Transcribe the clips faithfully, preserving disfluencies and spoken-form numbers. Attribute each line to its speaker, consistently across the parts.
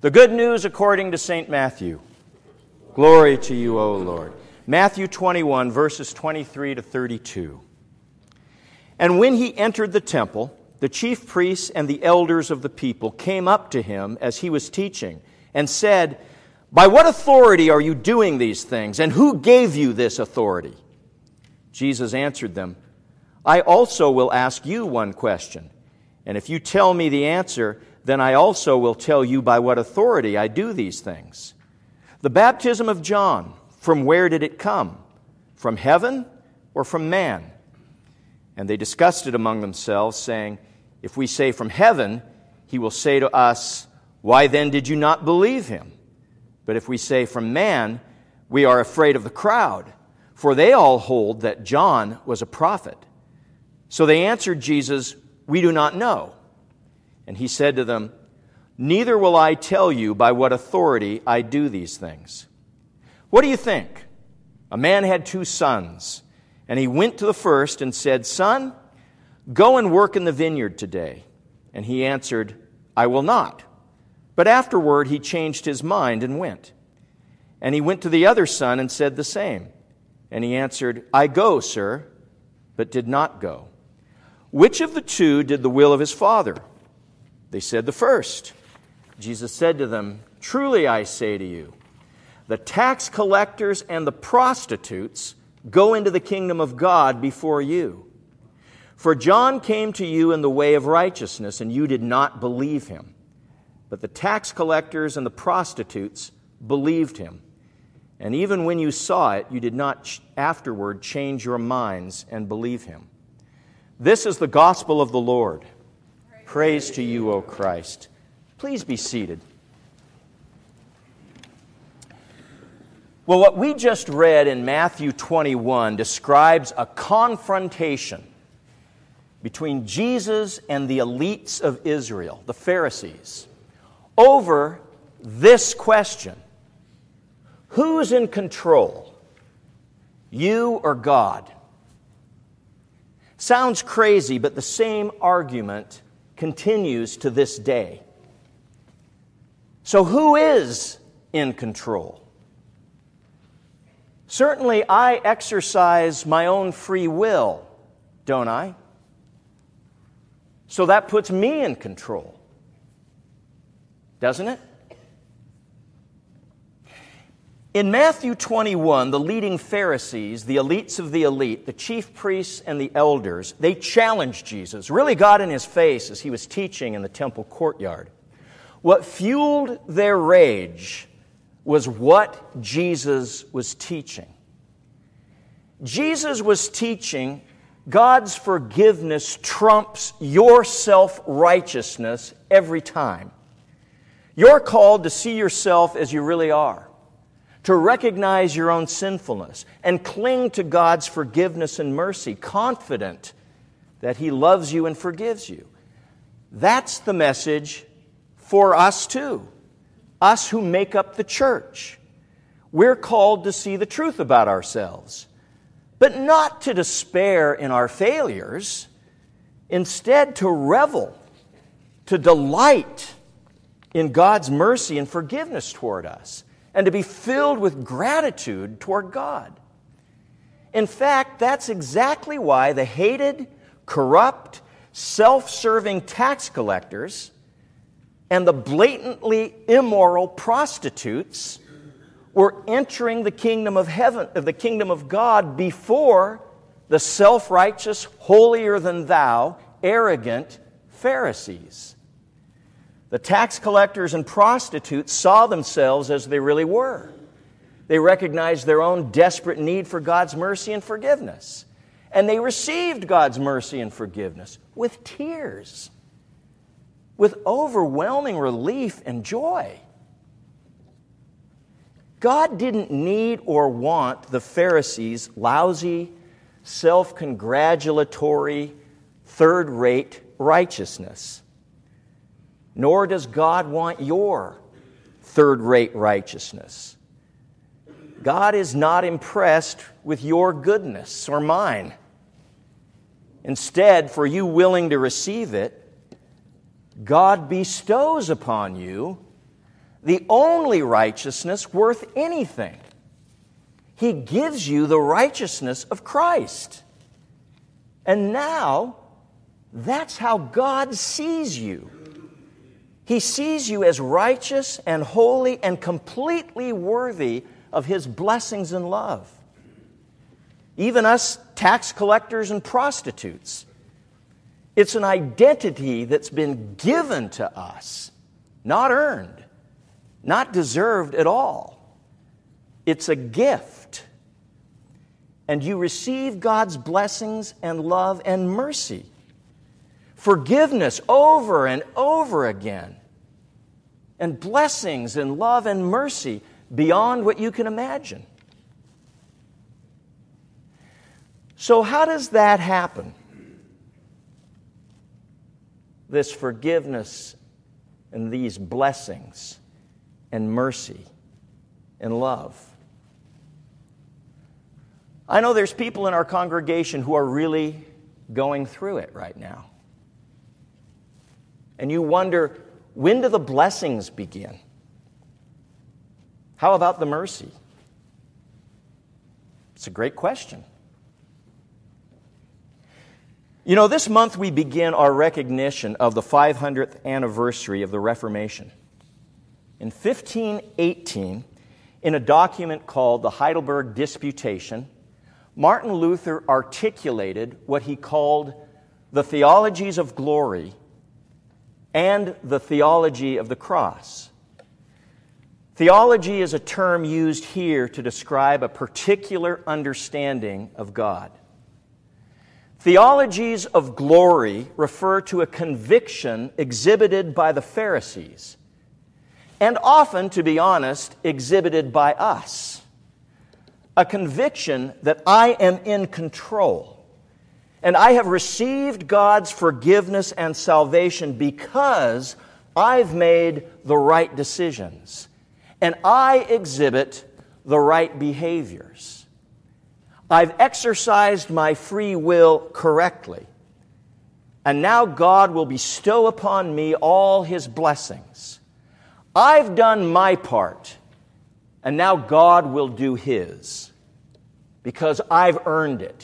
Speaker 1: The good news according to Saint Matthew. Glory to you, O Lord. Matthew twenty-one, verses twenty-three to thirty-two. And when he entered the temple, the chief priests and the elders of the people came up to him as he was teaching and said, "By what authority are you doing these things, and who gave you this authority?" Jesus answered them, "I also will ask you one question, and if you tell me the answer, then I also will tell you by what authority I do these things. The baptism of John, from where did it come? From heaven or from man?" And they discussed it among themselves, saying, "If we say from heaven, he will say to us, 'Why then did you not believe him?' But if we say from man, we are afraid of the crowd, for they all hold that John was a prophet." So they answered Jesus, "We do not know." And he said to them, "Neither will I tell you by what authority I do these things. What do you think? A man had two sons, and he went to the first and said, 'Son, go and work in the vineyard today.' And he answered, 'I will not.' But afterward he changed his mind and went. And he went to the other son and said the same. And he answered, 'I go, sir,' but did not go. Which of the two did the will of his father?" They said, "The first." Jesus said to them, "Truly I say to you, the tax collectors and the prostitutes go into the kingdom of God before you. For John came to you in the way of righteousness, and you did not believe him. But the tax collectors and the prostitutes believed him. And even when you saw it, you did not afterward change your minds and believe him. This is the gospel of the Lord. Praise to you, O Christ." Please be seated. Well, what we just read in Matthew twenty-one describes a confrontation between Jesus and the elites of Israel, the Pharisees, over this question: who's in control, you or God? Sounds crazy, but the same argument continues to this day. So who is in control? Certainly I exercise my own free will, don't I? So that puts me in control, doesn't it? In Matthew twenty-one, the leading Pharisees, the elites of the elite, the chief priests and the elders, they challenged Jesus, really got in his face as he was teaching in the temple courtyard. What fueled their rage was what Jesus was teaching. Jesus was teaching God's forgiveness trumps your self-righteousness every time. You're called to see yourself as you really are, to recognize your own sinfulness and cling to God's forgiveness and mercy, confident that He loves you and forgives you. That's the message for us too, us who make up the church. We're called to see the truth about ourselves, but not to despair in our failures, instead to revel, to delight in God's mercy and forgiveness toward us, and to be filled with gratitude toward God. In fact, that's exactly why the hated, corrupt, self-serving tax collectors and the blatantly immoral prostitutes were entering the kingdom of heaven, of the kingdom of God, before the self-righteous, holier-than-thou, arrogant Pharisees. The tax collectors and prostitutes saw themselves as they really were. They recognized their own desperate need for God's mercy and forgiveness. And they received God's mercy and forgiveness with tears, with overwhelming relief and joy. God didn't need or want the Pharisees' lousy, self-congratulatory, third-rate righteousness. Nor does God want your third-rate righteousness. God is not impressed with your goodness or mine. Instead, for you willing to receive it, God bestows upon you the only righteousness worth anything. He gives you the righteousness of Christ. And now, that's how God sees you. He sees you as righteous and holy and completely worthy of His blessings and love. Even us tax collectors and prostitutes. It's an identity that's been given to us, not earned, not deserved at all. It's a gift. And you receive God's blessings and love and mercy. Forgiveness over and over again. And blessings and love and mercy beyond what you can imagine. So how does that happen? This forgiveness and these blessings and mercy and love. I know there's people in our congregation who are really going through it right now. And you wonder, when do the blessings begin? How about the mercy? It's a great question. You know, this month we begin our recognition of the five hundredth anniversary of the Reformation. In fifteen eighteen, in a document called the Heidelberg Disputation, Martin Luther articulated what he called the theologies of glory and the theology of the cross. Theology is a term used here to describe a particular understanding of God. Theologies of glory refer to a conviction exhibited by the Pharisees, and often, to be honest, exhibited by us. A conviction that I am in control, and I have received God's forgiveness and salvation because I've made the right decisions, and I exhibit the right behaviors. I've exercised my free will correctly, and now God will bestow upon me all His blessings. I've done my part, and now God will do His, because I've earned it.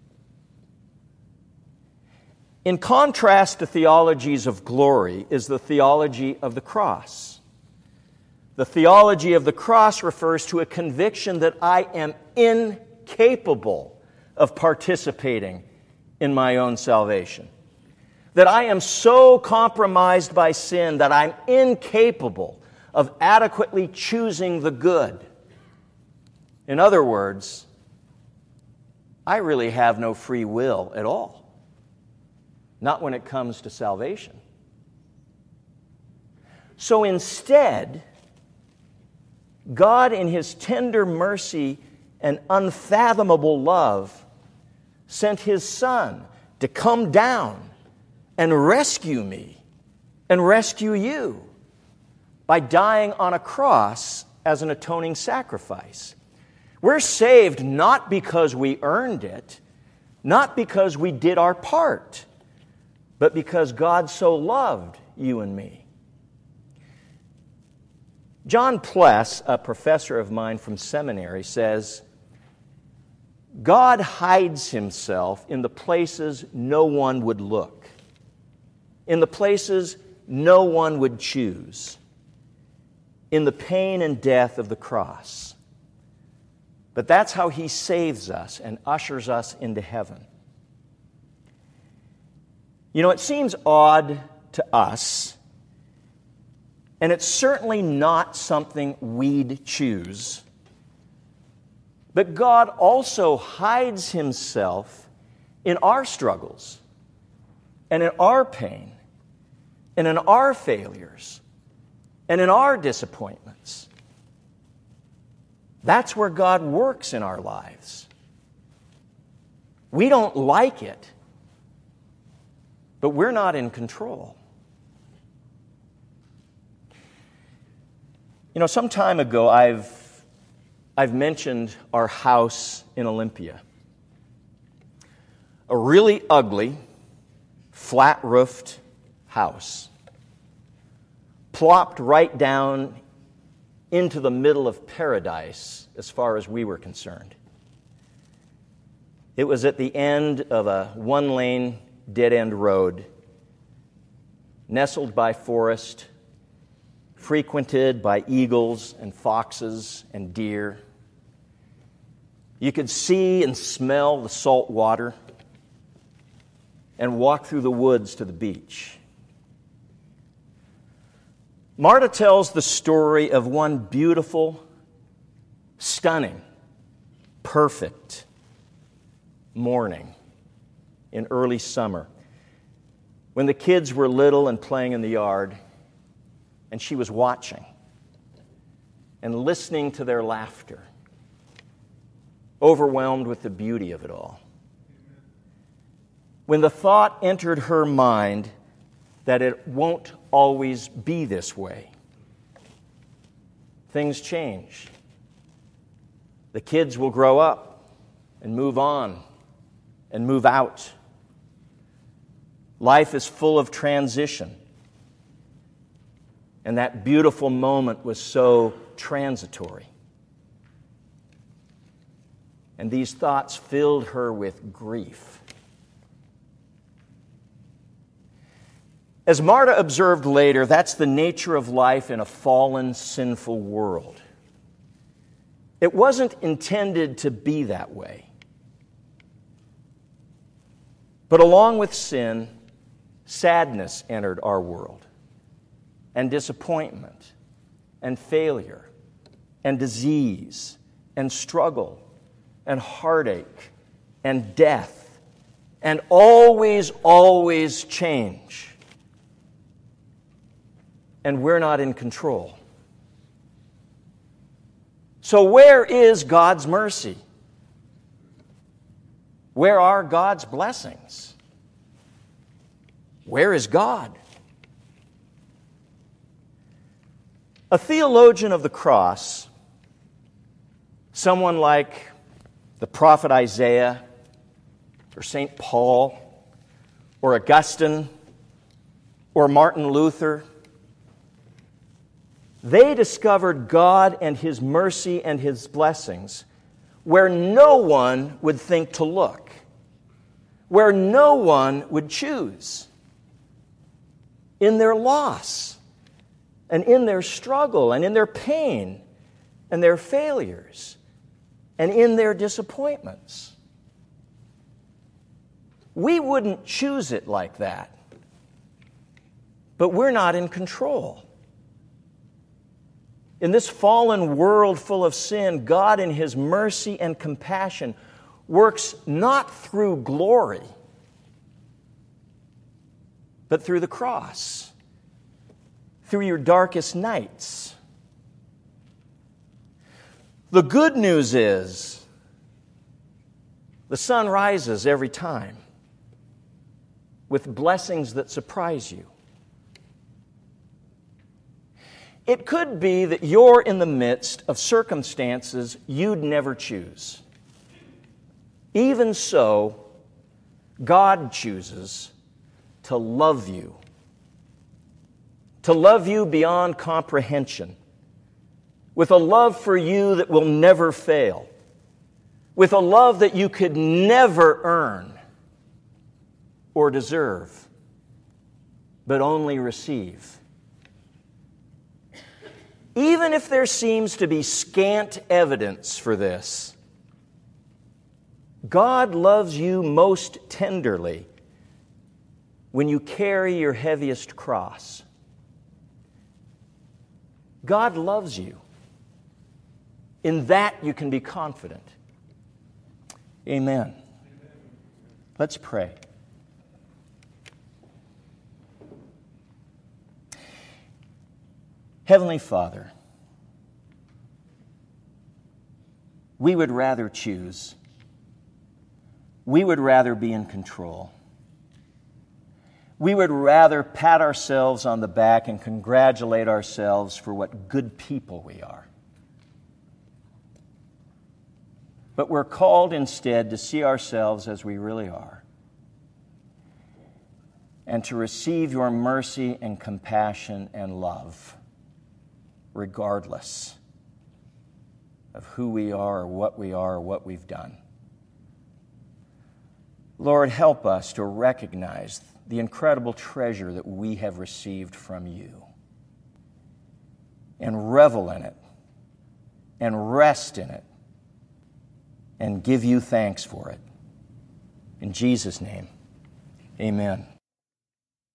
Speaker 1: In contrast to theologies of glory is the theology of the cross. The theology of the cross refers to a conviction that I am incapable of participating in my own salvation. That I am so compromised by sin that I'm incapable of adequately choosing the good. In other words, I really have no free will at all. Not when it comes to salvation. So instead, God, in His tender mercy and unfathomable love, sent His Son to come down and rescue me and rescue you by dying on a cross as an atoning sacrifice. We're saved not because we earned it, not because we did our part, but because God so loved you and me. John Pless, a professor of mine from seminary, says, God hides Himself in the places no one would look, in the places no one would choose, in the pain and death of the cross. But that's how He saves us and ushers us into heaven. You know, it seems odd to us, and it's certainly not something we'd choose, but God also hides Himself in our struggles and in our pain and in our failures and in our disappointments. That's where God works in our lives. We don't like it, but we're not in control. You know, some time ago, I've, I've mentioned our house in Olympia. A really ugly, flat-roofed house, plopped right down into the middle of paradise as far as we were concerned. It was at the end of a one-lane dead-end road, nestled by forest, frequented by eagles and foxes and deer. You could see and smell the salt water and walk through the woods to the beach. Marta tells the story of one beautiful, stunning, perfect morning in early summer when the kids were little and playing in the yard, and she was watching and listening to their laughter, overwhelmed with the beauty of it all. When the thought entered her mind that it won't always be this way, things change. The kids will grow up and move on and move out. Life is full of transition. And that beautiful moment was so transitory. And these thoughts filled her with grief. As Marta observed later, that's the nature of life in a fallen, sinful world. It wasn't intended to be that way. But along with sin, sadness entered our world, and disappointment, and failure, and disease, and struggle, and heartache, and death, and always, always change. And we're not in control. So where is God's mercy? Where are God's blessings? Where is God? A theologian of the cross, someone like the prophet Isaiah, or Saint Paul, or Augustine, or Martin Luther, they discovered God and His mercy and His blessings where no one would think to look, where no one would choose. In their loss, and in their struggle, and in their pain, and their failures, and in their disappointments. We wouldn't choose it like that, but we're not in control. In this fallen world full of sin, God in His mercy and compassion works not through glory, but through the cross, through your darkest nights. The good news is the sun rises every time with blessings that surprise you. It could be that you're in the midst of circumstances you'd never choose. Even so, God chooses to love you, to love you beyond comprehension, with a love for you that will never fail, with a love that you could never earn or deserve, but only receive. Even if there seems to be scant evidence for this, God loves you most tenderly when you carry your heaviest cross. God loves you. In that you can be confident. Amen. Let's pray. Heavenly Father, we would rather choose. We would rather be in control. We would rather pat ourselves on the back and congratulate ourselves for what good people we are. But we're called instead to see ourselves as we really are and to receive your mercy and compassion and love, regardless of who we are or what we are or what we've done. Lord, help us to recognize the incredible treasure that we have received from you and revel in it and rest in it and give you thanks for it. In Jesus' name, amen.